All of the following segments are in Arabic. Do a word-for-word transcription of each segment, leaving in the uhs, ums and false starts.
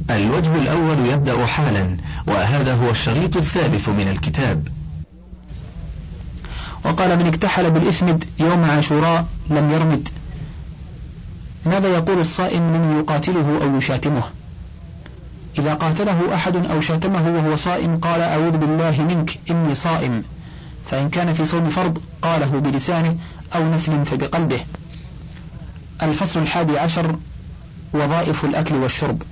الوجه الأول يبدأ حالا، وهذا هو الشريط الثالث من الكتاب. وقال: من اكتحل بالإثمد يوم عاشوراء لم يرمد. ماذا يقول الصائم من يقاتله أو يشاتمه؟ إذا قاتله أحد أو شاتمه وهو صائم قال: أعوذ بالله منك إني صائم. فإن كان في صوم فرض قاله بلسانه أو نفل فبقلبه. الفصل الحادي عشر: وظائف الأكل والشرب.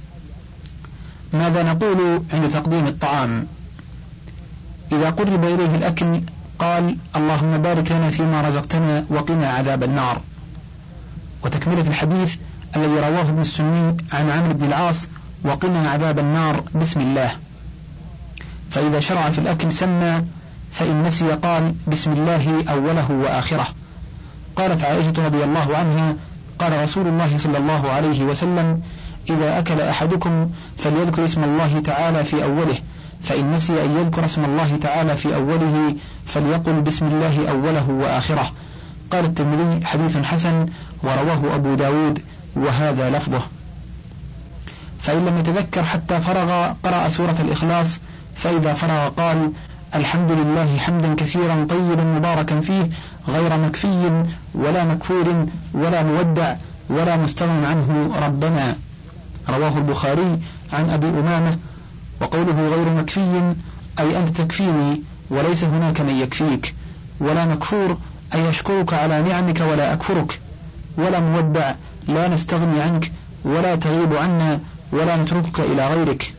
ماذا نقول عند تقديم الطعام؟ إذا قرب إليه الأكل قال: اللهم بارك لنا فيما رزقتنا وقنا عذاب النار. وتكملة الحديث الذي رواه ابن السني عن عمرو بن العاص: وقنا عذاب النار بسم الله. فإذا شرع في الأكل سمى، فإن نسي قال بسم الله أوله وآخره. قالت عائشة رضي الله عنها: قال رسول الله صلى الله عليه وسلم: إذا أكل أحدكم فليذكر اسم الله تعالى في أوله، فإن نسي أن يذكر اسم الله تعالى في أوله فليقل بسم الله أوله وآخره. قال الترمذي: حديث حسن، ورواه أبو داود وهذا لفظه. فإن لم يتذكر حتى فرغ قرأ سورة الإخلاص، فإذا فرغ قال: الحمد لله حمدا كثيرا طيبا مباركا فيه غير مكفي ولا مكفور ولا مودع ولا مستغن عنه ربنا. رواه البخاري عن أبي أمامة. وقوله غير مكفي أي أنت تكفيني وليس هناك من يكفيك، ولا مكفور أي يشكرك على نعمك ولا أكفرك، ولا مودع لا نستغني عنك ولا تغيب عنا ولا نتركك إلى غيرك.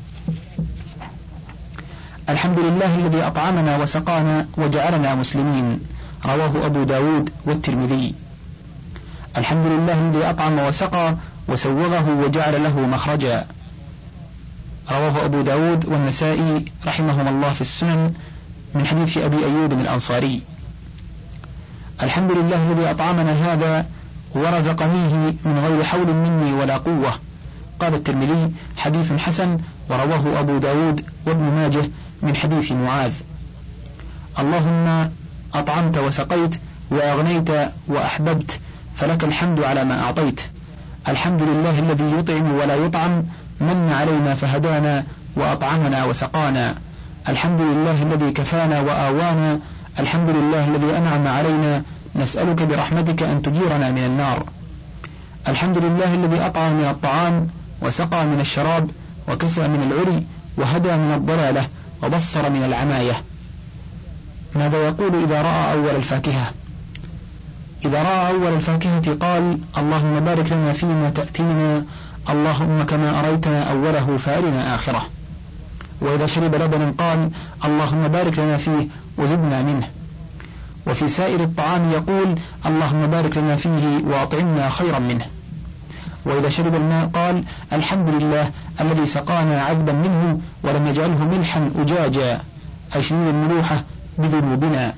الحمد لله الذي أطعمنا وسقانا وجعلنا مسلمين. رواه أبو داود والترمذي. الحمد لله الذي أطعم وسقى وسوغه وجعل له مخرجا. رواه أبو داود والنسائي رحمهم الله في السنن من حديث أبي أيوب الأنصاري. الحمد لله الذي أطعمنا هذا ورزقنيه من غير حول مني ولا قوة. قال الترمذي: حديث حسن، ورواه أبو داود وابن ماجه من حديث معاذ. اللهم أطعمت وسقيت وأغنيت وأحببت، فلك الحمد على ما أعطيت. الحمد لله الذي يطعم ولا يطعم، من علينا فهدانا وأطعمنا وسقانا. الحمد لله الذي كفانا وآوانا. الحمد لله الذي أنعم علينا، نسألك برحمتك أن تجيرنا من النار. الحمد لله الذي أطعم من الطعام وسقى من الشراب وكسى من العري وهدى من الضلالة وبصر من العماية. ماذا يقول إذا رأى أول الفاكهة؟ إذا رأى أول الفاكهة قال: اللهم بارك لنا فيما تأتينا، اللهم كما أريتنا أوله فأرنا آخره. وإذا شرب لبنا قال: اللهم بارك لنا فيه وزدنا منه. وفي سائر الطعام يقول: اللهم بارك لنا فيه وأطعمنا خيرا منه. وإذا شرب الماء قال: الحمد لله الذي سقانا عذبا منه ولم يجعله ملحا أجاجا، أي شديد الملوحة بذنوبنا.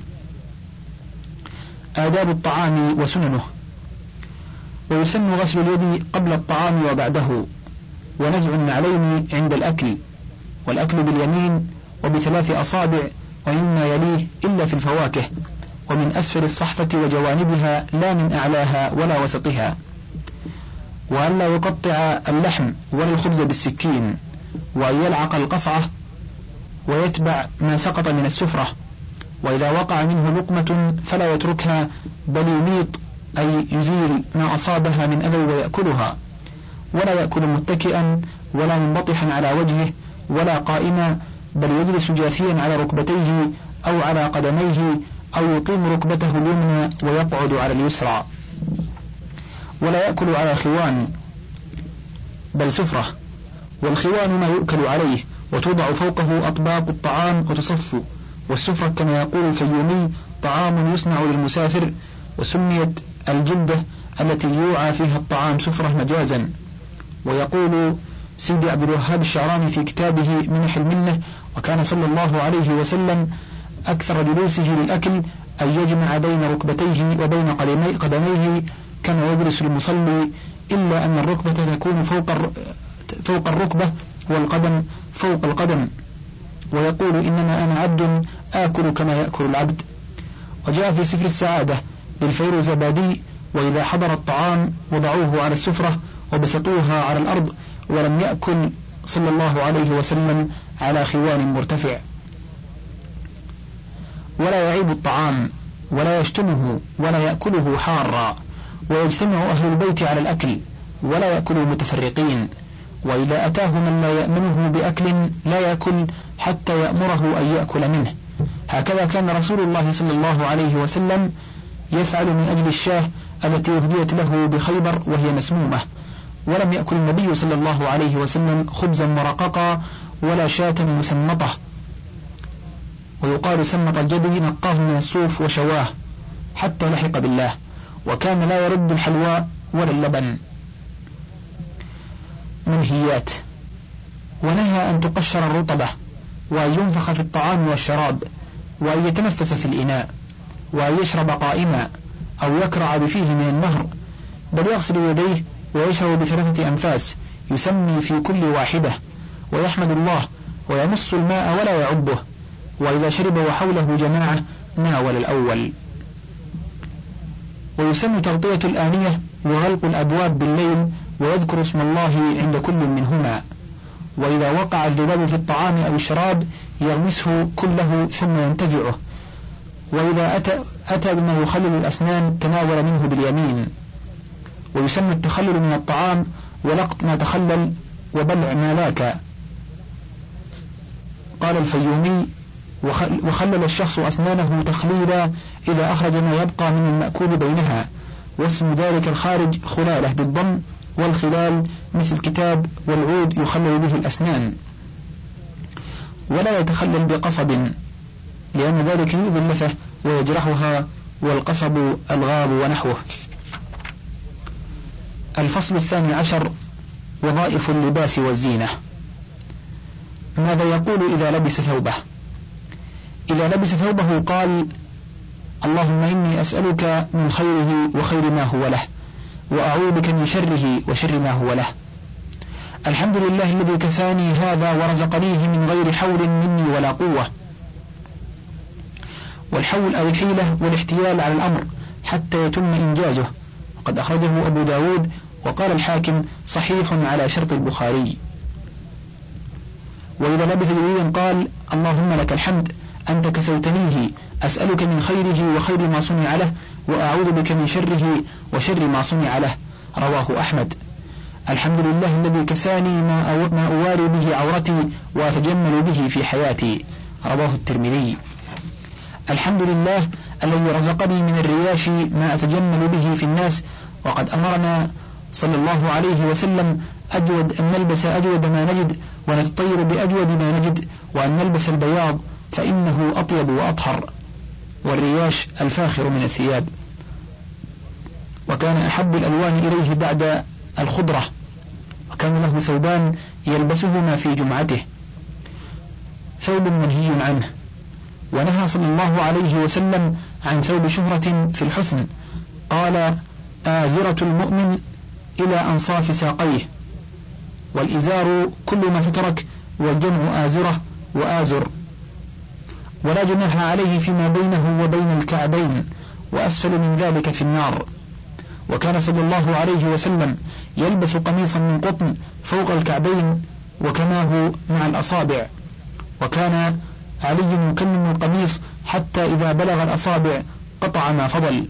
آداب الطعام وسننه. ويسن غسل اليد قبل الطعام وبعده، ونزع النعلين عند الأكل، والأكل باليمين وبثلاث أصابع ومما يليه إلا في الفواكه، ومن أسفل الصحفة وجوانبها لا من أعلاها ولا وسطها. وأن لا يقطع اللحم ولا الخبز بالسكين، وأن يلعق القصعة ويتبع ما سقط من السفرة. وإذا وقع منه لقمة فلا يتركها بل يميط، أي يزيل ما أصابها من أذى ويأكلها. ولا يأكل متكئا ولا منبطحا على وجهه ولا قائما، بل يجلس جاثيا على ركبتيه أو على قدميه، أو يقيم ركبته اليمنى ويقعد على اليسرى. ولا يأكل على خوان بل سفرة، والخوان ما يؤكل عليه وتوضع فوقه أطباق الطعام وتصف. والسفرة كما يقول الفيومي: طعام يصنع للمسافر، وسميت الجلدة التي يوعى فيها الطعام سفرة مجازا. ويقول سيدي عبد الوهاب الشعراني في كتابه منح المنة: وكان صلى الله عليه وسلم أكثر جلوسه للأكل أن يجمع بين ركبتيه وبين قدميه كما يجلس المصلي، إلا أن الركبة تكون فوق فوق الركبة والقدم فوق القدم. ويقول: إنما أنا عبد آكل كما يأكل العبد. وجاء في سفر السعادة للفيروزبادي: وإذا حضر الطعام وضعوه على السفرة وبسطوها على الأرض ولم يأكل صلى الله عليه وسلم على خوان مرتفع. ولا يعيب الطعام ولا يشتمه ولا يأكله حارا، ويجتمع أهل البيت على الأكل ولا يأكلوا متفرقين، وإذا أتاه من لا يأمنه بأكل لا يأكل حتى يأمره أن يأكل منه. هكذا كان رسول الله صلى الله عليه وسلم يفعل من أجل الشاه التي أهديت له بخيبر وهي مسمومة. ولم يأكل النبي صلى الله عليه وسلم خبزا مرققا ولا شاة مسمطة، ويقال سمط الجدي نقاه من الصوف وشواه حتى لحق بالله، وكان لا يرد الحلوى ولا اللبن. منهيات: ونهى أن تقشر الرطبة، وأن ينفخ في الطعام والشراب، وأن يتنفس في الإناء، وأن يشرب قائما أو يكرع بفيه من النهر، بل يغسل يديه ويشرب بثلاثة أنفاس يسمي في كل واحدة، ويحمد الله ويمص الماء ولا يعبه، وإذا شرب وحوله جماعة ناول الأول. ويسن تغطية الآنية وغلق الأبواب بالليل، ويذكر اسم الله عند كل منهما. وإذا وقع الذباب في الطعام أو الشراب يغمسه كله ثم ينتزعه. وإذا أتى, أتى بما يخلل الأسنان تناول منه باليمين. ويسمى التخلل من الطعام ولقط ما تخلل وبلع ما لاك. قال الفيومي: وخلل الشخص أسنانه تخليلا إذا أخرج ما يبقى من المأكول بينها، واسم ذلك الخارج خلالة بالضم، والخلال مثل الكتاب والعود يخلل به الأسنان. ولا يتخلل بقصب لأن ذلك يؤذي اللثة ويجرحها، والقصب الغاب ونحوه. الفصل الثاني عشر: وظائف اللباس والزينة. ماذا يقول إذا لبس ثوبه؟ إذا لبس ثوبه قال: اللهم إني أسألك من خيره وخير ما هو له، وأعوذ بك من شره وشر ما هو له. الحمد لله الذي كساني هذا ورزقنيه من غير حول مني ولا قوة. والحول أي الحيلة والاحتيال على الأمر حتى يتم إنجازه، وقد أخرجه أبو داود، وقال الحاكم صحيح على شرط البخاري. وإذا لبس جديدا قال: اللهم لك الحمد أنت كسوتنيه، أسألك من خيره وخير ما صنع له، وأعوذ بك من شره وشر ما صنع له. رواه أحمد. الحمد لله الذي كساني ما, ما أواري به عورتي وأتجمل به في حياتي. رواه الترمذي. الحمد لله الذي رزقني من الرياش ما أتجمل به في الناس، وقد أمرنا صلى الله عليه وسلم أجود أن نلبس أجود ما نجد، ونتطير بأجود ما نجد، وأن نلبس البياض فإنه أطيب وأطهر، والرياش الفاخر من الثياب. وكان أحب الألوان إليه بعد الخضرة، وكان له ثوبان يلبسهما في جمعته: ثوب منهي عنه. ونهى صلى الله عليه وسلم عن ثوب شهرة في الحسن، قال: آزرة المؤمن إلى أنصاف ساقيه. والإزار كل ما سترك، والجمع آزرة وآزر. ولا جناح عليه فيما بينه وبين الكعبين، وأسفل من ذلك في النار. وكان صلى الله عليه وسلم يلبس قميصا من قطن فوق الكعبين وكماه مع الأصابع، وكان علي يكمم القميص حتى إذا بلغ الأصابع قطع ما فضل.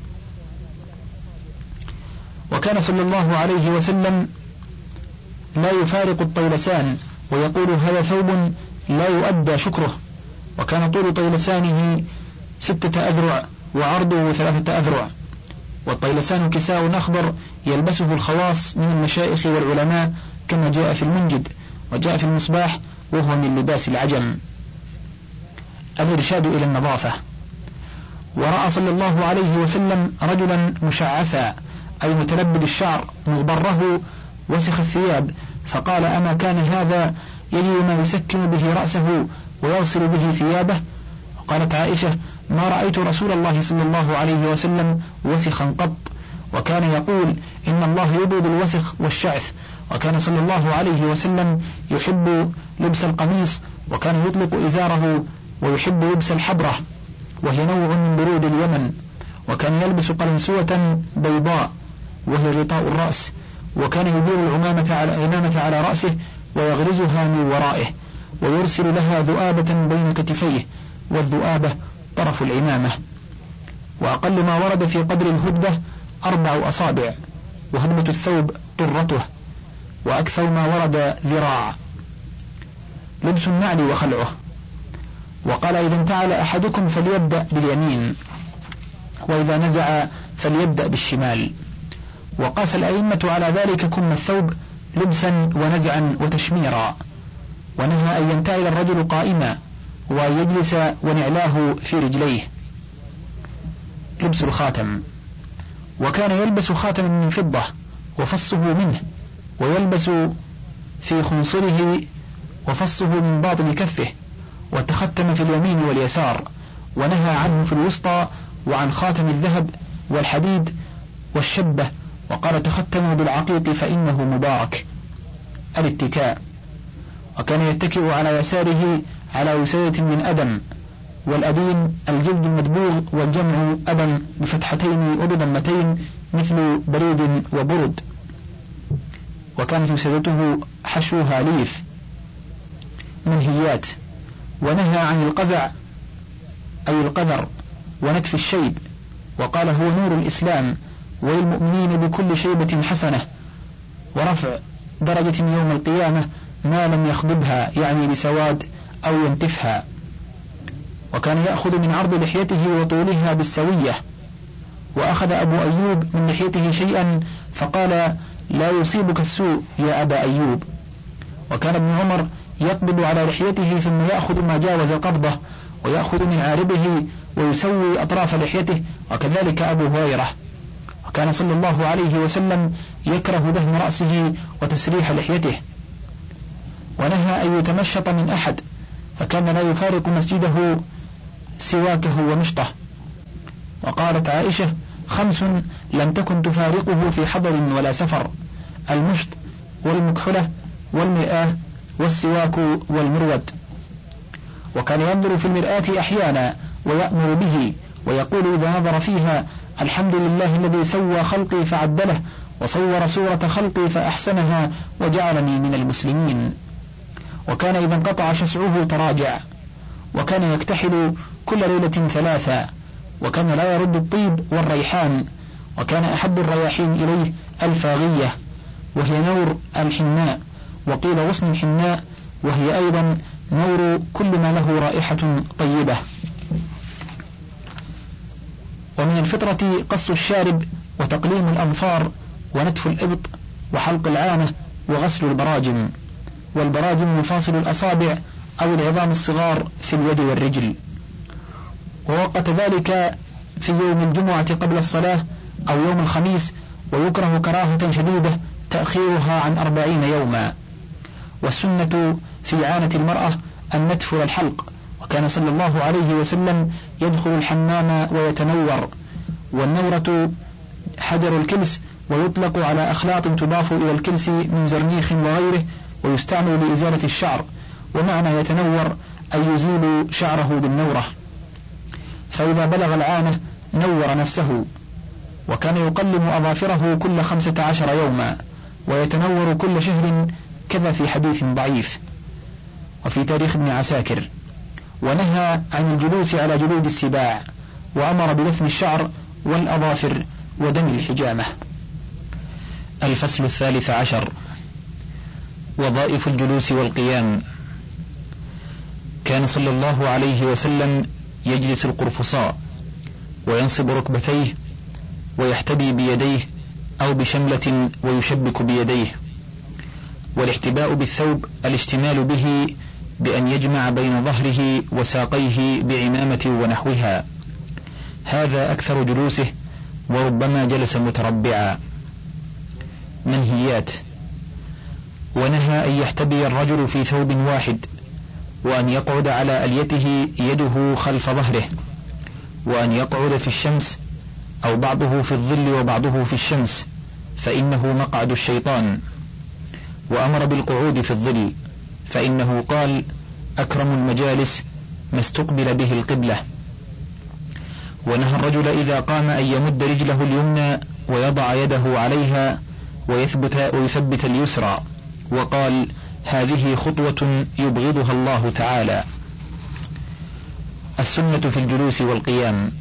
وكان صلى الله عليه وسلم لا يفارق الطيلسان، ويقول: هذا ثوب لا يؤدى شكره. وكان طول طيلسانه ستة أذرع وعرضه ثلاثة أذرع. والطيلسان كساء أخضر يلبسه الخواص من المشايخ والعلماء، كما جاء في المنجد وجاء في المصباح، وهو من لباس العجم. الإرشاد إلى النظافة. ورأى صلى الله عليه وسلم رجلا مشعثا أي متلبد الشعر مغبره وسخ الثياب، فقال: أما كان هذا يجد ما يسكن به رأسه ويغسل به ثيابه؟ وقالت عائشة: ما رأيت رسول الله صلى الله عليه وسلم وسخا قط. وكان يقول: إن الله يبغض الوسخ والشعث. وكان صلى الله عليه وسلم يحب لبس القميص، وكان يطلق إزاره، ويحب لبس الحبرة وهي نوع من برود اليمن. وكان يلبس قلنسوة بيضاء وهي غطاء الرأس. وكان يدير العمامة على, العمامة على رأسه ويغرزها من ورائه، ويرسل لها ذؤابة بين كتفيه، والذؤابة طرف العمامة. وأقل ما ورد في قدر الهدبة أربع أصابع، وهدبة الثوب طرته، وأكثر ما ورد ذراع. لبس النعل وخلعه. وقال: إذا انتعل أحدكم فليبدأ باليمين، وإذا نزع فليبدأ بالشمال. وقاس الأئمة على ذلك كم الثوب لبسا ونزعا وتشميرا. ونهى أن ينتعل الرجل قائما، وأن يجلس ونعلاه في رجليه. لبس الخاتم. وكان يلبس خاتما من فضة وفصه منه، ويلبس في خنصره وفصه من باطن كفه، وتختم في اليمين واليسار، ونهى عنه في الوسطى، وعن خاتم الذهب والحديد والشبة، وقال: تختموا بالعقيق فإنه مبارك. الاتكاء. وكان يتكئ على يساره على وسادة من أدم، والأديم الجلد المدبوغ، والجمع أدم بفتحتين وبضمتين مثل بريد وبرد. وكانت وسادته حشوها ليف. منهيات. ونهى عن القزع أي القذر ونتف الشيب، وقال: هو نور الإسلام، وللمؤمنين بكل شيبة حسنة، ورفع درجة يوم القيامة ما لم يخضبها، يعني بسواد أو ينتفها. وكان يأخذ من عرض لحيته وطولها بالسوية. وأخذ أبو أيوب من لحيته شيئا فقال: لا يصيبك السوء يا أبا أيوب. وكان ابن عمر يقبض على لحيته ثم يأخذ ما جاوز القبضة، ويأخذ من عارضه ويسوي أطراف لحيته، وكذلك أبو هريرة. وكان صلى الله عليه وسلم يكره دهن رأسه وتسريح لحيته. ونهى أن يتمشط من أحد، فكان لا يفارق مسجده سواكه ومشطه. وقالت عائشة: خمس لم تكن تفارقه في حضر ولا سفر: المشط والمكحلة والمرآة والسواك والمرود. وكان ينظر في المرآة أحيانا ويأمر به، ويقول إذا نظر فيها: الحمد لله الذي سوى خلقي فعدله، وصور صورة خلقي فأحسنها، وجعلني من المسلمين. وكان إذا انقطع شسعه تراجع. وكان يكتحل كل ليلة ثلاثا. وكان لا يرد الطيب والريحان. وكان أحب الرياحين إليه الفاغية، وهي نور الحناء، وقيل غصن الحناء، وهي أيضا نور كل ما له رائحة طيبة. ومن الفطرة قص الشارب، وتقليم الأظفار، ونتف الإبط، وحلق العانة، وغسل البراجم. والبراجم مفاصل الأصابع أو العظام الصغار في اليد والرجل. ووقت ذلك في يوم الجمعة قبل الصلاة أو يوم الخميس، ويكره كراهة شديدة تأخيرها عن أربعين يوما. والسنة في عانة المرأة النتف والحلق. وكان صلى الله عليه وسلم يدخل الحمام ويتنور. والنورة حجر الكلس، ويطلق على أخلاط تضاف إلى الكلس من زرنيخ وغيره، ويستعمل لإزالة الشعر. ومعنى يتنور أي يزيل شعره بالنورة. فإذا بلغ العانة نور نفسه. وكان يقلم أظافره كل خمسة عشر يوما، ويتنور كل شهر، كذا في حديث ضعيف. وفي تاريخ ابن عساكر. ونهى عن الجلوس على جلود السباع، وأمر بدفن الشعر والأظافر ودم الحجامة. الفصل الثالث عشر. وظائف الجلوس والقيام. كان صلى الله عليه وسلم يجلس القرفصاء، وينصب ركبتيه، ويحتبي بيديه أو بشملة ويشبك بيديه. والاحتباء بالثوب الاشتمال به بأن يجمع بين ظهره وساقيه بعمامة ونحوها. هذا أكثر جلوسه، وربما جلس متربعا. منهيات. ونهى أن يحتبي الرجل في ثوب واحد، وأن يقعد على أليته يده خلف ظهره، وأن يقعد في الشمس، أو بعضه في الظل وبعضه في الشمس، فإنه مقعد الشيطان. وأمر بالقعود في الظل، فإنه قال: أكرم المجالس ما استقبل به القبلة. ونهى الرجل إذا قام أن يمد رجله اليمنى ويضع يده عليها ويثبت, ويثبت اليسرى، وقال: هذه خطوة يبغضها الله تعالى. السنة في الجلوس والقيام.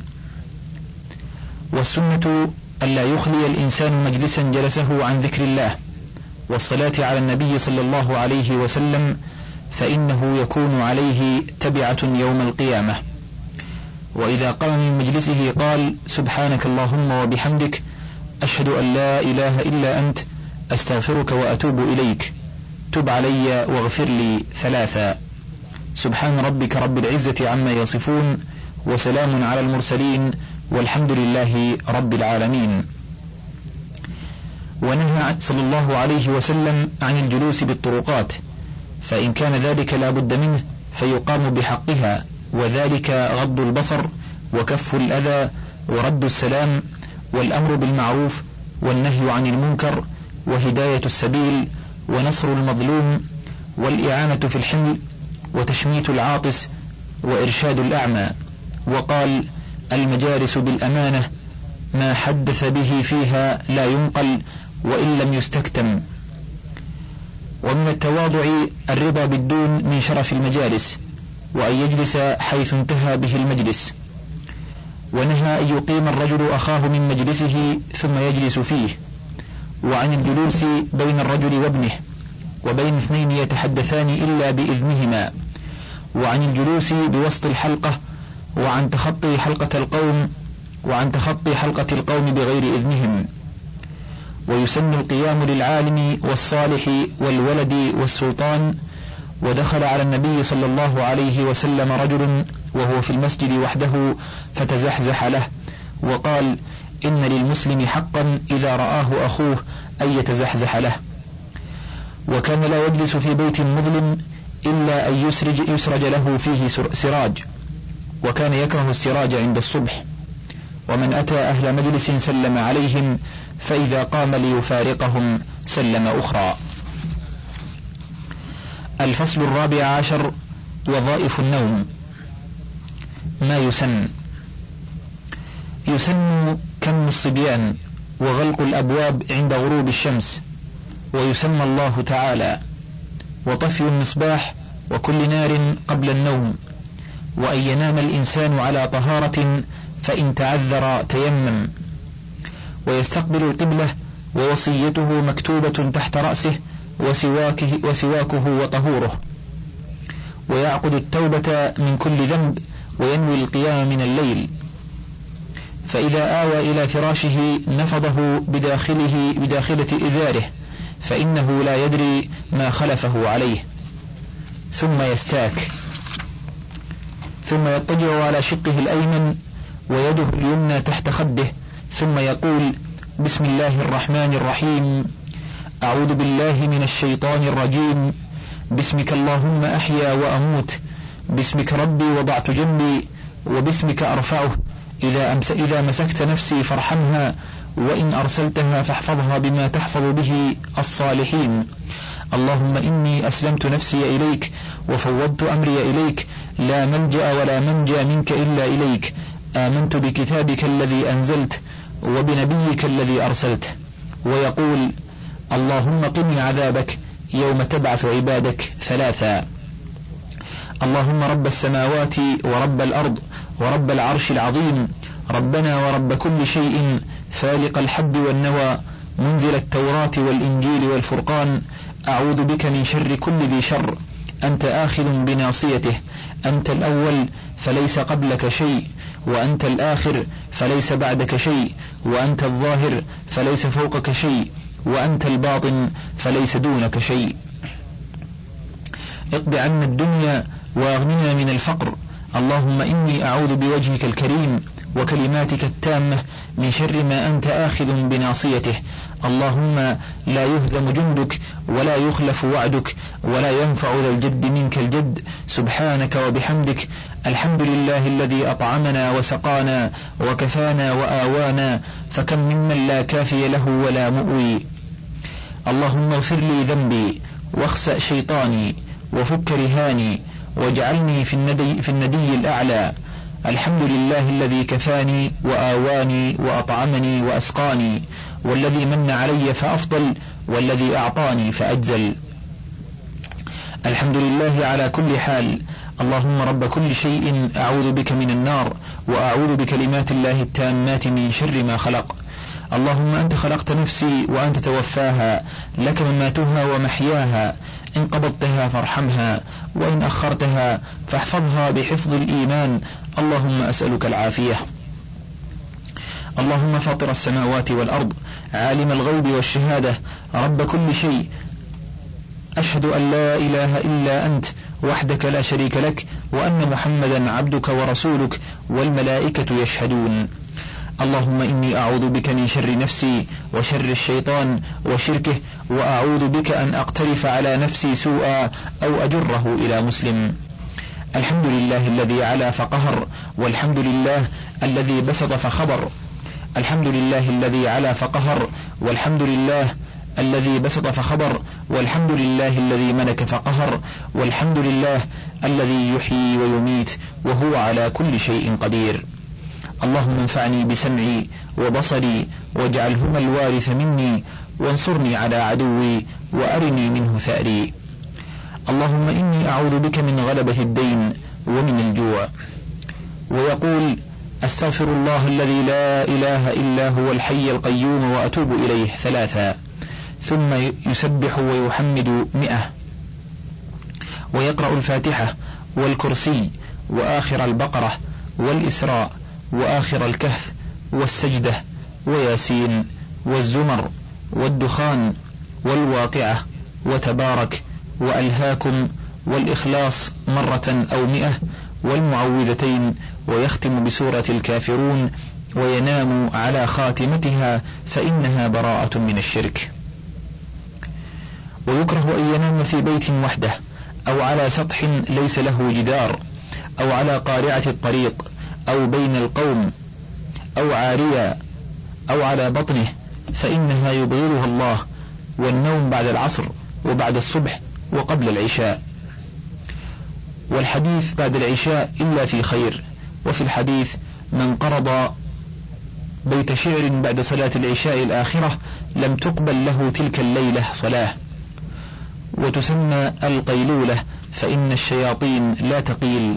والسنة ألا يخلي الإنسان مجلسا جلسه عن ذكر الله والصلاة على النبي صلى الله عليه وسلم، فإنه يكون عليه تبعة يوم القيامة. وإذا قام من مجلسه قال سبحانك اللهم وبحمدك أشهد أن لا إله إلا أنت أستغفرك وأتوب إليك، تب علي واغفر لي ثلاثا. سبحان ربك رب العزة عما يصفون وسلام على المرسلين والحمد لله رب العالمين. ونهى صلى الله عليه وسلم عن الجلوس بالطرقات، فإن كان ذلك لا بد منه فيقام بحقها، وذلك غض البصر وكف الأذى ورد السلام والأمر بالمعروف والنهي عن المنكر وهداية السبيل ونصر المظلوم والإعانة في الحمل وتشميت العاطس وإرشاد الأعمى. وقال المجالس بالأمانة ما حدث به فيها لا ينقل وإن لم يستكتم. ومن التواضع الرضا بالدون من شرف المجالس، وأن يجلس حيث انتهى به المجلس. ونهى أن يقيم الرجل أخاه من مجلسه ثم يجلس فيه، وعن الجلوس بين الرجل وابنه وبين اثنين يتحدثان إلا بإذنهما، وعن الجلوس بوسط الحلقة، وعن تخطي حلقة القوم وعن تخطي حلقة القوم بغير إذنهم. ويسن القيام للعالم والصالح والولد والسلطان. ودخل على النبي صلى الله عليه وسلم رجل وهو في المسجد وحده فتزحزح له وقال إن للمسلم حقا إذا رآه أخوه أن يتزحزح له. وكان لا يجلس في بيت مظلم إلا أن يسرج, يسرج له فيه سراج، وكان يكره السراج عند الصبح. ومن أتى أهل مجلس سلم عليهم، فإذا قام ليفارقهم سلم أخرى. الفصل الرابع عشر: وظائف النوم. ما يسن: يسن كم الصبيان وغلق الأبواب عند غروب الشمس، ويسمى الله تعالى، وطفي المصباح وكل نار قبل النوم، وأن ينام الإنسان على طهارة فإن تعذر تيمم، ويستقبل القبلة، ووصيته مكتوبة تحت رأسه، وسواكه, وسواكه وطهوره، ويعقد التوبة من كل ذنب، وينوي القيام من الليل. فإذا آوى إلى فراشه نفضه بداخله بداخلة إزاره، فإنه لا يدري ما خلفه عليه، ثم يستاك، ثم يضطجع على شقه الأيمن ويده اليمنى تحت خده، ثم يقول بسم الله الرحمن الرحيم، أعوذ بالله من الشيطان الرجيم، باسمك اللهم أحيا وأموت، باسمك ربي وضعت جنبي، وباسمك أرفعه، إذا, أمس إذا مسكت نفسي فارحمها، وإن أرسلتها فاحفظها بما تحفظ به الصالحين. اللهم إني أسلمت نفسي إليك وفوضت أمري إليك، لا ملجأ ولا منجى منك إلا إليك، آمنت بكتابك الذي أنزلت وبنبيك الذي أرسلت. ويقول اللهم قني عذابك يوم تبعث عبادك ثلاثا: اللهم رب السماوات ورب الأرض ورب العرش العظيم، ربنا ورب كل شيء، فالق الحب والنوى، منزل التوراة والإنجيل والفرقان، أعوذ بك من شر كل ذي شر، أنت آخذ بناصيته، أنت الأول فليس قبلك شيء، وأنت الآخر فليس بعدك شيء، وأنت الظاهر فليس فوقك شيء، وأنت الباطن فليس دونك شيء. اقض عنا الدنيا وأغننا من الفقر، اللهم إني أعوذ بوجهك الكريم وكلماتك التامة من شر ما أنت آخذ بناصيته، اللهم لا يهزم جندك ولا يخلف وعدك ولا ينفع ذا الجد منك الجد، سبحانك وبحمدك، الحمد لله الذي أطعمنا وسقانا وكفانا وآوانا، فكم ممن لا كافي له ولا مؤوي. اللهم اغفر لي ذنبي واخسأ شيطاني وفك رهاني، واجعلني في الندي, في الندي الأعلى. الحمد لله الذي كفاني وآواني وأطعمني وأسقاني، والذي من علي فأفضل، والذي أعطاني فأجزل. الحمد لله على كل حال. اللهم رب كل شيء، أعوذ بك من النار، وأعوذ بكلمات الله التامات من شر ما خلق. اللهم أنت خلقت نفسي وأنت توفاها، لك مماتها ومحياها، إن قبضتها فارحمها، وإن أخرتها فاحفظها بحفظ الإيمان. اللهم أسألك العافية. اللهم فاطر السماوات والأرض، عالم الغيب والشهادة، رب كل شيء، أشهد أن لا إله إلا أنت وحدك لا شريك لك، وأن محمدا عبدك ورسولك، والملائكة يشهدون. اللهم إني أعوذ بك من شر نفسي وشر الشيطان وشركه، وأعوذ بك أن أقترف على نفسي سوءا أو أجره إلى مسلم. الحمد لله الذي علا فقهر، والحمد لله الذي بسط فخبر. الحمد لله الذي علا فقهر، والحمد لله الذي بسط فخبر، والحمد لله الذي ملك فقهر، والحمد لله الذي يحيي ويميت وهو على كل شيء قدير. اللهم انفعني بسمعي وبصري، واجعلهما الوارث مني، وانصرني على عدوي، وأرني منه ثأري. اللهم إني أعوذ بك من غلبة الدين ومن الجوع. ويقول: أستغفر الله الذي لا إله إلا هو الحي القيوم وأتوب إليه ثلاثا، ثم يسبح ويحمد مئة، ويقرأ الفاتحة والكرسي وآخر البقرة والإسراء وآخر الكهف والسجدة وياسين والزمر والدخان والواقعة وتبارك وألهاكم والإخلاص مرة أو مئة والمعوذتين، ويختم بسورة الكافرون، وينام على خاتمتها فإنها براءة من الشرك. ويكره أن ينام في بيت وحده، أو على سطح ليس له جدار، أو على قارعة الطريق، أو بين القوم، أو عاريا، أو على بطنه، فإنها يبغضها الله. والنوم بعد العصر وبعد الصبح وقبل العشاء. والحديث بعد العشاء إلا في خير. وفي الحديث: من قرض بيت شعر بعد صلاة العشاء الآخرة لم تقبل له تلك الليلة صلاة. وتسمى القيلولة، فإن الشياطين لا تقيل.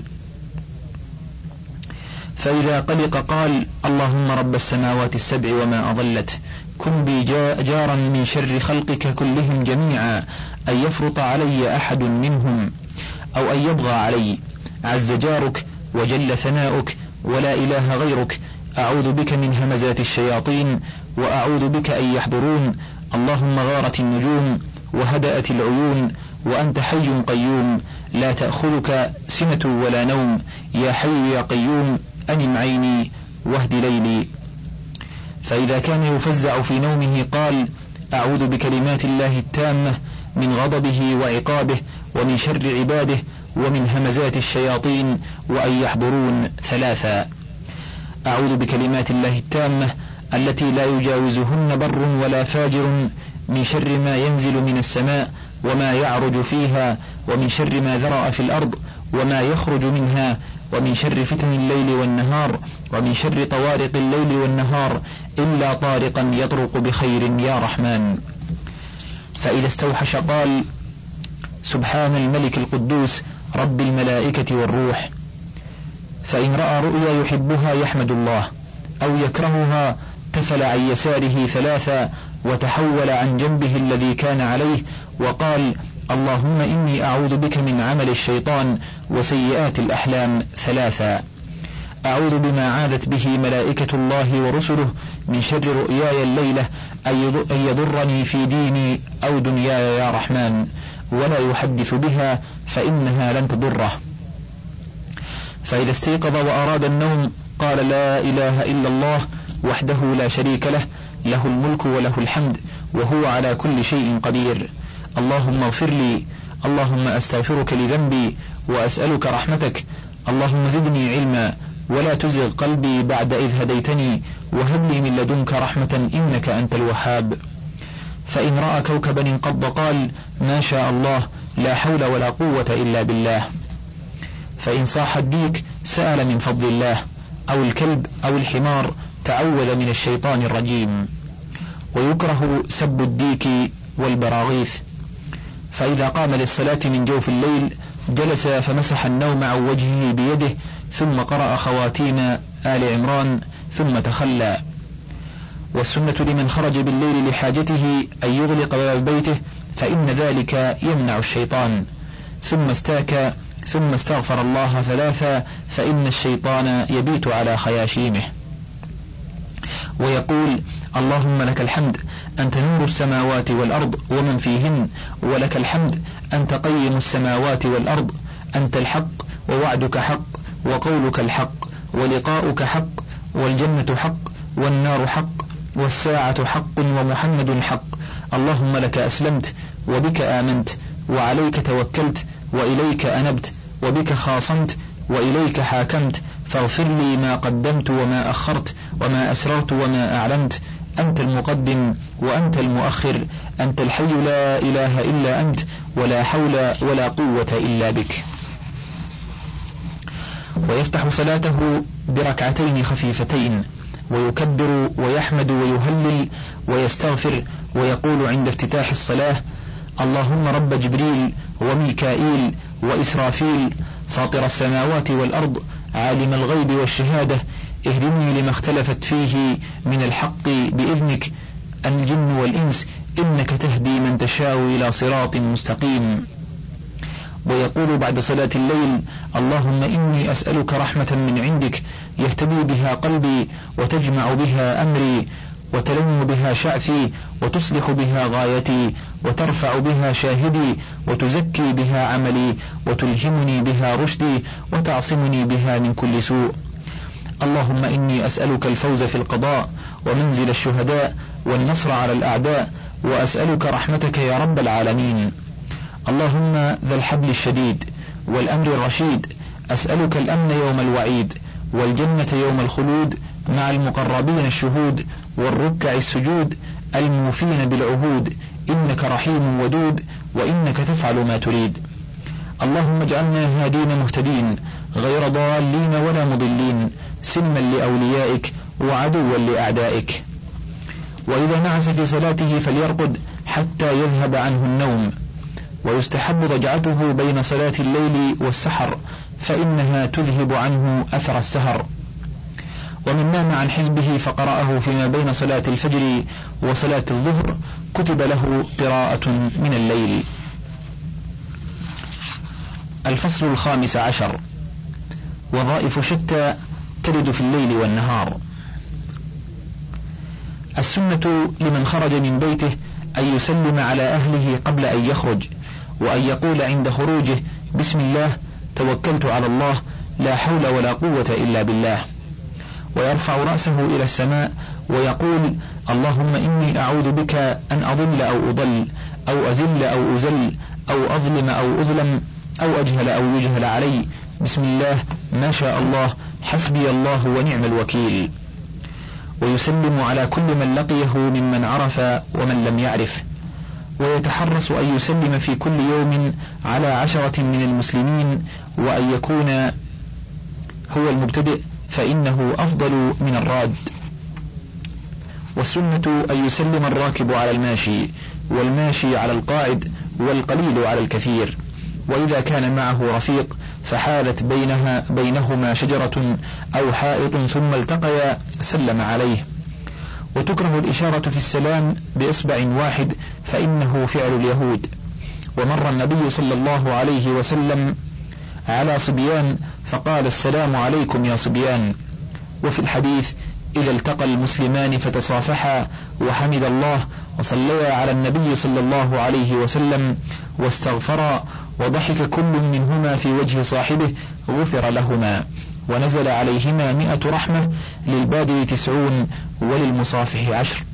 فإذا قلق قال: اللهم رب السماوات السبع وما أضلت، كن بي جارا من شر خلقك كلهم جميعا، أن يفرط علي أحد منهم، أو أن يبغى علي. عز جارك وجل ثناؤك ولا إله غيرك. أعوذ بك من همزات الشياطين، وأعوذ بك أن يحضرون. اللهم غارت النجوم وهدأت العيون، وأنت حي قيوم، لا تأخذك سنة ولا نوم، يا حي يا قيوم، أنم عيني واهد ليلي. فإذا كان يفزع في نومه قال: أعوذ بكلمات الله التامة من غضبه وعقابه، ومن شر عباده، ومن همزات الشياطين، وأن يحضرون ثلاثا. أعوذ بكلمات الله التامة التي لا يجاوزهن بر ولا فاجر، من شر ما ينزل من السماء وما يعرج فيها، ومن شر ما ذرأ في الأرض وما يخرج منها، ومن شر فتن الليل والنهار، ومن شر طوارق الليل والنهار، إلا طارقا يطرق بخير يا رحمن. فإذا استوحش قال: سبحان الملك القدوس رب الملائكة والروح. فإن رأى رؤيا يحبها يحمد الله، أو يكرهها تفل عن يساره ثلاثا، وتحول عن جنبه الذي كان عليه، وقال: اللهم إني أعوذ بك من عمل الشيطان وسيئات الأحلام ثلاثا. أعوذ بما عادت به ملائكة الله ورسله من شر رؤياي الليلة أن يضرني في ديني أو دنياي يا رحمن، ولا يحدث بها فإنها لن تضره. فإذا استيقظ وأراد النوم قال: لا إله إلا الله وحده لا شريك له، له الملك وله الحمد وهو على كل شيء قدير. اللهم اغفر لي، اللهم أستغفرك لذنبي وأسألك رحمتك، اللهم زدني علما ولا تزغ قلبي بعد إذ هديتني، وهب لي من لدنك رحمة إنك أنت الوهاب. فإن رأى كوكبا انقض قال: ما شاء الله، لا حول ولا قوة إلا بالله. فإن صاح الديك سأل من فضل الله، أو الكلب أو الحمار تعوذ من الشيطان الرجيم. ويكره سب الديك والبراغيث. فإذا قام للصلاة من جوف الليل جلس فمسح النوم عن وجهه بيده ثم قرأ خواتيم آل عمران ثم تخلى. والسنة لمن خرج بالليل لحاجته أن يغلق باب بيته فإن ذلك يمنع الشيطان، ثم استاك ثم استغفر الله ثلاثا فإن الشيطان يبيت على خياشيمه، ويقول: اللهم لك الحمد أنت نور السماوات والأرض ومن فيهن، ولك الحمد أنت قيم السماوات والأرض، أنت الحق ووعدك حق وقولك الحق ولقاؤك حق والجنة حق والنار حق والساعة حق ومحمد حق. اللهم لك أسلمت وبك آمنت وعليك توكلت وإليك أنبت وبك خاصمت وإليك حاكمت، فاغفر لي ما قدمت وما أخرت وما أسررت وما أعلنت، أنت المقدم وأنت المؤخر، أنت الحي لا إله إلا أنت، ولا حول ولا قوة إلا بك. ويفتح صلاته بركعتين خفيفتين، ويكبر ويحمد ويهلل ويستغفر، ويقول عند افتتاح الصلاة: اللهم رب جبريل وميكائيل وإسرافيل فاطر السماوات والأرض عالم الغيب والشهادة، اهدني لما اختلفت فيه من الحق بإذنك الجن والإنس، إنك تهدي من تشاء إلى صراط مستقيم. ويقول بعد صلاة الليل: اللهم إني أسألك رحمة من عندك يهتدي بها قلبي وتجمع بها أمري وتلم بها شعثي وتصلح بها غايتي وترفع بها شاهدي وتزكي بها عملي وتلهمني بها رشدي وتعصمني بها من كل سوء. اللهم إني أسألك الفوز في القضاء ومنزل الشهداء والنصر على الأعداء، وأسألك رحمتك يا رب العالمين. اللهم ذا الحبل الشديد والأمر الرشيد، أسألك الأمن يوم الوعيد والجنة يوم الخلود مع المقربين الشهود والركع السجود الموفين بالعهود، إنك رحيم ودود وإنك تفعل ما تريد. اللهم اجعلنا هادين مهتدين غير ضالين ولا مضلين، سلما لأوليائك وعدوا لأعدائك. وإذا نعس في صلاته فليرقد حتى يذهب عنه النوم، ويستحب رجعته بين صلاة الليل والسحر فإنها تذهب عنه أثر السهر. ومن نام عن حزبه فقرأه فيما بين صلاة الفجر وصلاة الظهر كتب له قراءة من الليل. الفصل الخامس عشر: وظائف شتى ترد في الليل والنهار. السنة لمن خرج من بيته أن يسلم على أهله قبل أن يخرج، وأن يقول عند خروجه: بسم الله توكلت على الله لا حول ولا قوة إلا بالله، ويرفع رأسه إلى السماء ويقول: اللهم إني أعوذ بك أن أضل أو أضل أو أزل أو أزل أو أظلم أو أظلم أو أجهل أو يجهل علي، بسم الله ما شاء الله حسبي الله ونعم الوكيل. ويسلم على كل من لقيه ممن عرف ومن لم يعرف، ويتحرص أن يسلم في كل يوم على عشرة من المسلمين، وأن يكون هو المبتدئ فإنه أفضل من الراد. والسنة أن يسلم الراكب على الماشي والماشي على القاعد والقليل على الكثير، وإذا كان معه رفيق فحالت بينها بينهما شجرة أو حائط ثم التقيا سلم عليه. وتكره الإشارة في السلام بإصبع واحد فإنه فعل اليهود. ومر النبي صلى الله عليه وسلم على صبيان فقال: السلام عليكم يا صبيان. وفي الحديث: إذا التقى المسلمان فتصافحا وحمد الله وصليا على النبي صلى الله عليه وسلم واستغفرا وضحك كل منهما في وجه صاحبه غفر لهما، ونزل عليهما مئة رحمة، للبادي تسعون وللمصافح عشر.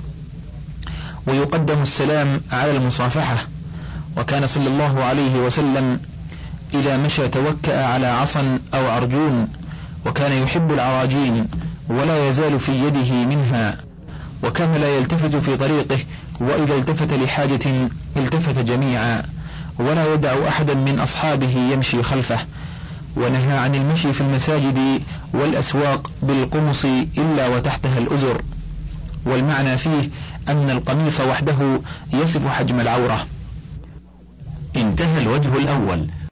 ويقدم السلام على المصافحة. وكان صلى الله عليه وسلم إذا مشى توكأ على عصا أو عرجون، وكان يحب العراجين ولا يزال في يده منها، وكان لا يلتفت في طريقه، وإذا التفت لحاجة التفت جميعا، ولا يدع أحدا من أصحابه يمشي خلفه. ونهى عن المشي في المساجد والأسواق بالقمص إلا وتحتها الأزر، والمعنى فيه أن القميص وحده يصف حجم العورة. انتهى الوجه الأول.